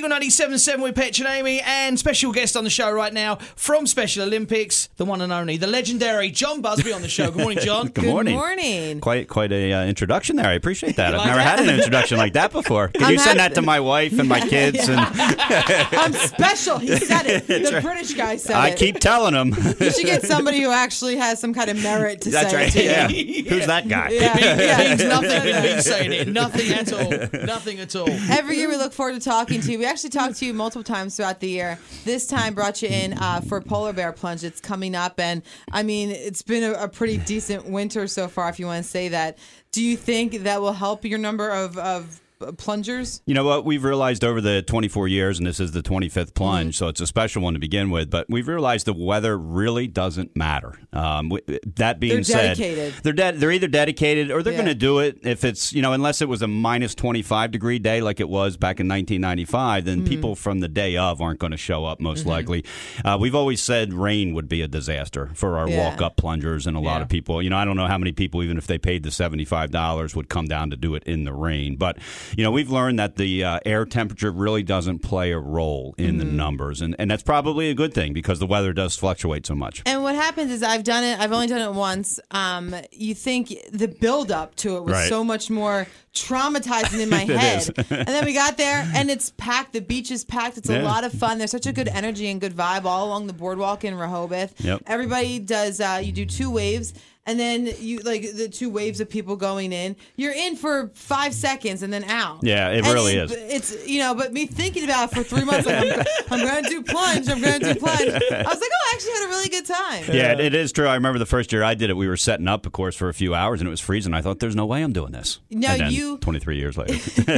Eagle 97.7 with Petch and Amy, and special guest on the show right now from Special Olympics, the one and only, the legendary John Busby on the show. Good morning, John. Good morning. Good morning. Quite a introduction there. I appreciate that. I've like never that? had an introduction like that before. Could you send that to my wife and my kids? And I'm special. He said it. The British guy said I it. keep telling them. You should get somebody who actually has some kind of merit to That's say right. it to Yeah. you. Who's that guy? Yeah. Means nothing with me saying it. Nothing at all. Nothing at all. Every year we look forward to talking to you. We actually talked to you multiple times throughout the year. This time brought you in for Polar Bear Plunge. It's coming up, and I mean, it's been a pretty decent winter so far, if you want to say that. Do you think that will help your number of plungers? You know what? We've realized over the 24 years, and this is the 25th plunge, so it's a special one to begin with, but we've realized the weather really doesn't matter. That being said, they're either dedicated or they're going to do it if it's, unless it was a minus 25 degree day like it was back in 1995, then people from the day of aren't going to show up most likely. We've always said rain would be a disaster for our walk-up plungers, and a lot of people, I don't know how many people, even if they paid the $75, would come down to do it in the rain, but we've learned that the air temperature really doesn't play a role in the numbers, and that's probably a good thing because the weather does fluctuate so much. And what happens is I've only done it once. You think the build-up to it was so much more traumatizing in my head. And then we got there, and it's packed. The beach is packed. It's a lot of fun. There's such a good energy and good vibe all along the boardwalk in Rehoboth. Yep. Everybody does, you do two waves. And then you the two waves of people going in. You're in for 5 seconds and then out. Yeah, it really is. It's but me thinking about it for 3 months, like I'm going to do plunge. I'm going to do plunge. I was like, I actually had a really good time. Yeah, it is true. I remember the first year I did it, we were setting up, of course, for a few hours, and it was freezing. I thought, there's no way I'm doing this. No, and then 23 years later.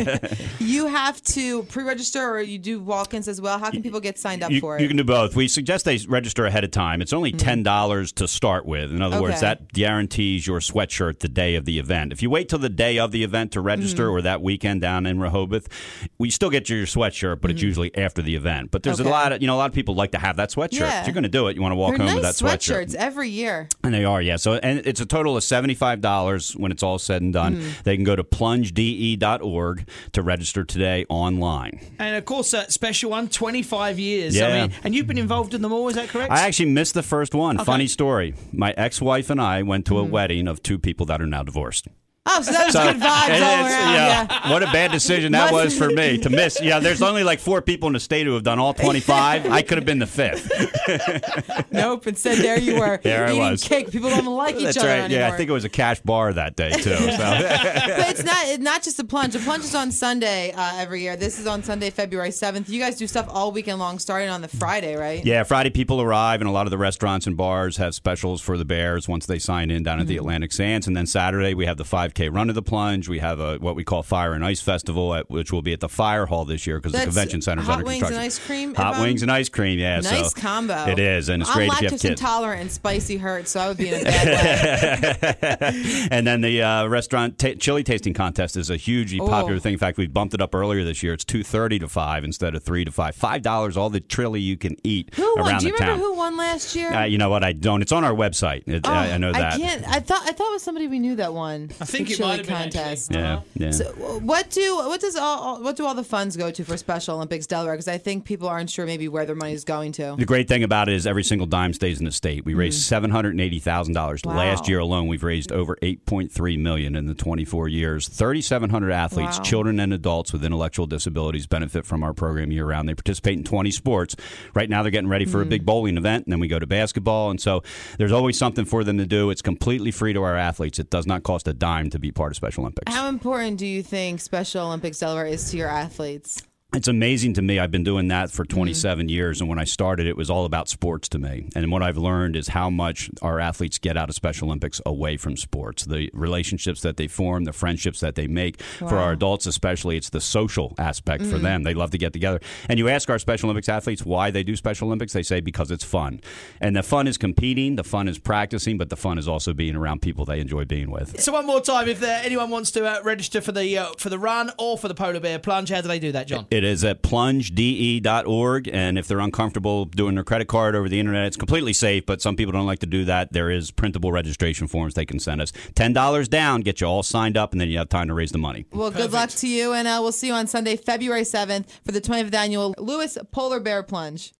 You have to pre-register, or you do walk-ins as well. How can people get signed up for it? You can do both. We suggest they register ahead of time. It's only $10 to start with. In other words, that guarantees your sweatshirt the day of the event. If you wait till the day of the event to register or that weekend down in Rehoboth, we still get you your sweatshirt, but it's usually after the event. But there's a lot of people like to have that sweatshirt. Yeah. If you're going to do it, you want to walk home with that sweatshirt. Sweatshirts every year. And they are, yeah. So, and it's a total of $75 when it's all said and done. They can go to plungede.org to register today online. And of course, special one, 25 years. Yeah. I mean, and you've been involved in them all, is that correct? I actually missed the first one. Okay. Funny story. My ex-wife and I went to a wedding of two people that are now divorced. Oh, so that was good vibes all around. Yeah. What a bad decision that was for me to miss. Yeah, there's only like 4 people in the state who have done all 25. I could have been the 5th. Nope. Instead, there you were. There eating I was. cake. People don't like each That's other right. anymore. Yeah, I think it was a cash bar that day too. So. But it's not just a plunge. The plunge is on Sunday every year. This is on Sunday, February 7th. You guys do stuff all weekend long, starting on the Friday, right? Yeah, Friday people arrive, and a lot of the restaurants and bars have specials for the Bears once they sign in down at the Atlantic Sands. And then Saturday we have the 5K run of the plunge. We have what we call Fire and Ice Festival, which will be at the Fire Hall this year because the convention center's under construction. Hot wings and ice cream? Hot wings and ice cream, yeah. Nice combo. It is, and it's great if you have I'm lactose kids. intolerant and spicy hurts, so I would be in a bad way. And then the restaurant chili tasting contest is a hugely popular thing. In fact, we bumped it up earlier this year. It's $2.30 to $5 instead of $3 to $5. $5 all the chili you can eat Who won? around Do you the town. remember who won last year? You know what? I don't. It's on our website. I know that. I can't. I thought it was somebody we knew that won. I think the it might chili have been, contest. Yeah. So what do all the funds go to for Special Olympics Delaware? Because I think people aren't sure maybe where their money is going to. The great thing about it is every single dime stays in the state. We raised $780,000 Wow. last year alone. We've raised over $8.3 million in the 24 years. 3,700 athletes, children and adults with intellectual disabilities, benefit from our program year round. They participate in 20 sports. Right now, they're getting ready for a big bowling event, and then we go to basketball. And so there's always something for them to do. It's completely free to our athletes. It does not cost a dime to be part of Special Olympics. How important do you think Special Olympics Delaware is to your athletes? It's amazing to me. I've been doing that for 27 years, and when I started, it was all about sports to me. And what I've learned is how much our athletes get out of Special Olympics away from sports. The relationships that they form, the friendships that they make. For our adults especially, it's the social aspect for them. They love to get together. And you ask our Special Olympics athletes why they do Special Olympics, they say because it's fun. And the fun is competing, the fun is practicing, but the fun is also being around people they enjoy being with. So one more time, if anyone wants to register for the run or for the Polar Bear Plunge, how do they do that, John? It It is at plungede.org, and if they're uncomfortable doing their credit card over the internet, it's completely safe, but some people don't like to do that. There is printable registration forms they can send us. $10 down, get you all signed up, and then you have time to raise the money. Well, Perfect. Good luck to you, and we'll see you on Sunday, February 7th for the 25th annual Lewis Polar Bear Plunge.